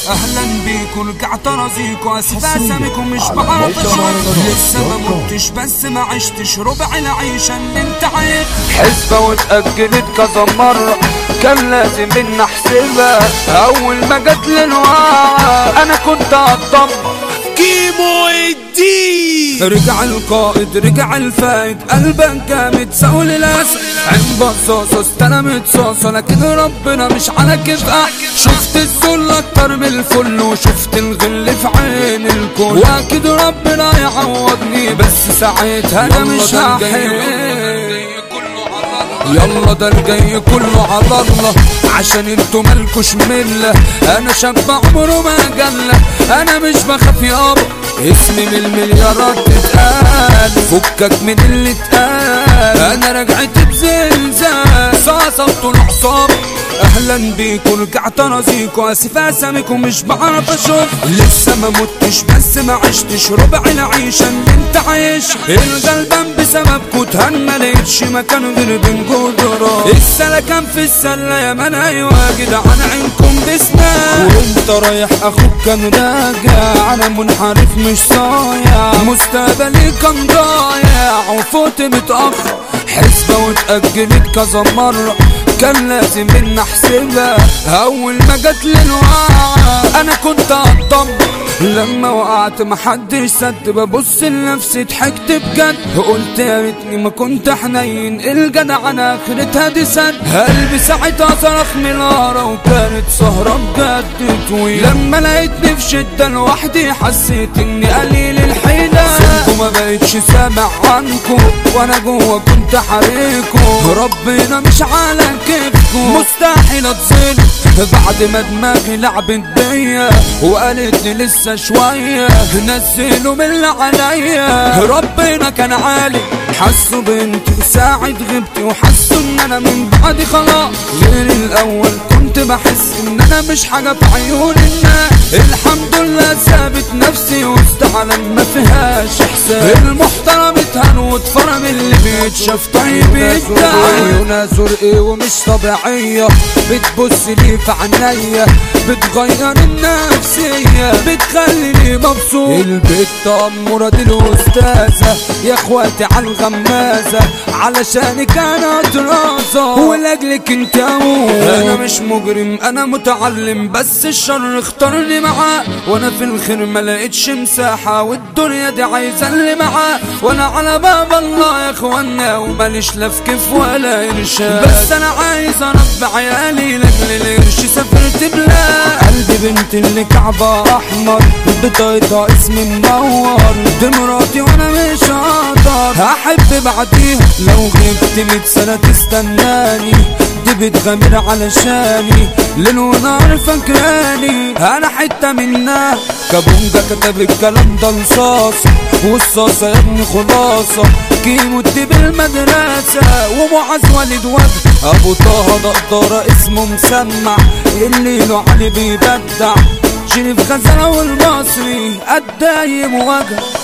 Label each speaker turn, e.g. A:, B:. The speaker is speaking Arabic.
A: اهلا بيكم رجعت ارازيكوا اسف اساميكم مش بعرف لسه ما متش بس ما عشتش ربع العيشه اللي انت عايش.
B: حسبة واتأجلت كذا مرة كان لازم ان احسبها اول ما جت للوعي انا كنت هتطبق
A: كيمو الدين. رجع القائد رجع الفايد قلبك جامد سول الاسد عين بصاصة استلمت صاصة لكن ربنا مش على كفاح. شفت الذل اكتر من الفل وشفت الغل في عين الكل واكيد ربنا يعوضني بس ساعتها انا مش هحل. يلا ده الجاي كله على الله عشان انتوا مالكوش ملة. انا شاب عمره ما جلة انا مش بخاف يابا اسمي من المليارات تتقال فكك من اللي اتقال. انا رجعت بزلزال صاصة العصابة اهلا بيكم رجعت ارازيكوا اسف اساميكم مش بعرف اشوف. لسه ما متش بس ما عشتش ربع العيشه اللي انت عايش. الغلبان بسببكوا اتهنى لقيتش مكان غير بين جدران. السلكان في السله يا مان ايوه يا جدعان عينكم بسنان. وانت رايح اخوك كان راجع انا منحرف مش صايع مستقبلي كان ضايع وفوت متاخر. حسبه واتاجلت كذا مره كان لازم ان احسبها اول ما جت للوعي انا كنت هتطبق. لما وقعت محدش صد ببص لنفسي ضحكت بجد قلت يا ريتني ما كنت حنين الجدع انا اخرتها دي سد. قلبي ساعتها صرخ من الهرة وكانت سهرة بجد طويل. لما لقيتني في شدة لوحدي حسيت اني قليل الحيلة. صوتكم ما بقتش سامع عنكم وانا جوه كنت حريكم. ربنا مش على كيفكم مستحيل اتظلم بعد ما دماغي لعبت بيا وقالت لي لسه شويه نزلوا من اللي عليا. ربنا كان عالي حسوا بنتي ساعد غبتي وحسوا ان انا من بعدي خلاص غير الاول كنت بحس ان انا مش حاجه في عيون الناس. الحمد لله ثابت نفسي وسط عالم ما فيهاش احساس. المحترم اتهان واتفرم اللي بيتشاف طيب يتدعى. عيونها زرقي ومش طبيعيه بتبص لي في عينيا بتغير النفسيه بتخليني مبسوط. البت اموره دي الاستاذه يا اخواتي على الغمازه علشانك انا طرازه ولاجلك انت اموت. انا مش مجرم انا متعلم بس الشر اختارني معاه وانا في الخير ما لقيتش مساحه والدنيا دي عايزه اللي معاه. وانا على باب الله يا اخوانا وماليش لا في كيف ولا ارشاد بس انا عايز اربي عيالي لاجل القرش سافرت بلاد. قلبي بنت اللي كعبه احمر بطاقتها اسمي منور دي مراتي وانا مش هقدر احب بعديها لو غبت 100 سنه تستناني دي بتغامر علشاني ليل ونهار فاكراني انا حته منها. كابونجا كتب الكلام ده رصاص والصاصه يا ابني خلاصه كيمو دي بالمدرسه ومعاذ والد وجه ابو طه دقدره اسمه مسمع اللي له علي بيبدع شريف غزاله والمصري الدايم وجه.